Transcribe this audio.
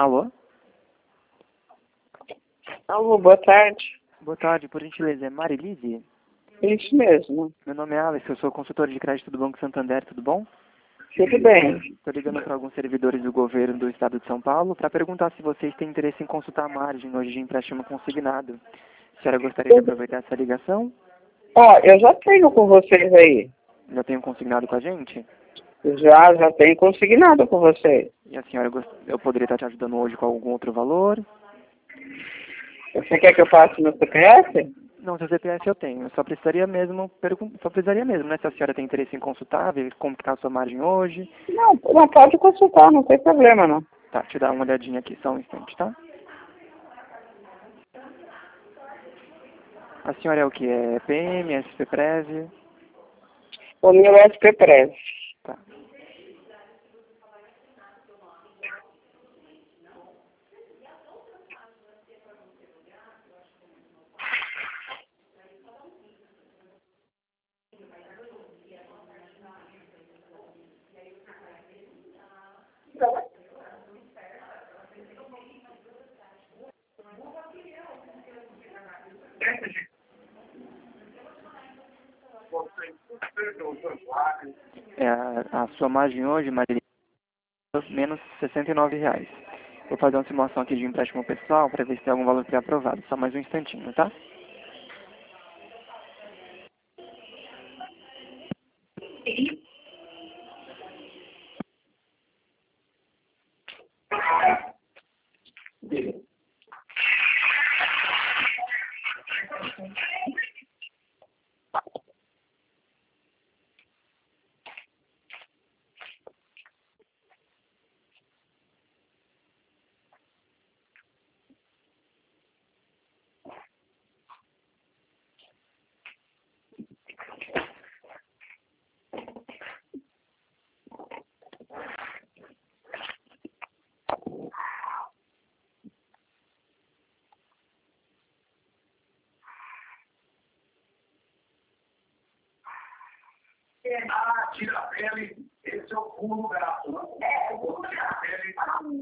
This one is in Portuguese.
Alô? Alô, boa tarde. Boa tarde, por gentileza, é Marilise? Isso mesmo. Meu nome é Alex, eu sou consultor de crédito do Banco Santander, tudo bom? Tudo bem. Estou ligando para alguns servidores do governo do estado de São Paulo para perguntar se vocês têm interesse em consultar a margem hoje de empréstimo consignado. A senhora gostaria de aproveitar essa ligação? Ó, eu já tenho com vocês aí. Já tem um consignado com a gente? Já tenho consignado com vocês. E a senhora, eu poderia estar te ajudando hoje com algum outro valor? Você quer que eu faça no CPF? Não, seu CPF eu tenho. Eu só precisaria mesmo, né? Se a senhora tem interesse em consultar, ver como está a sua margem hoje. Não, pode consultar, não tem problema não. Tá, te dar uma olhadinha aqui, só um instante, tá? A senhora é o que? É PM, SPPREV? O meu SPPREV. Tá. É, a sua margem hoje, Maria, menos R$ 69. Vou fazer uma simulação aqui de empréstimo pessoal para ver se tem algum valor pré-aprovado. Só mais um instantinho, tá? Tira a pele, esse é o pulo do gato.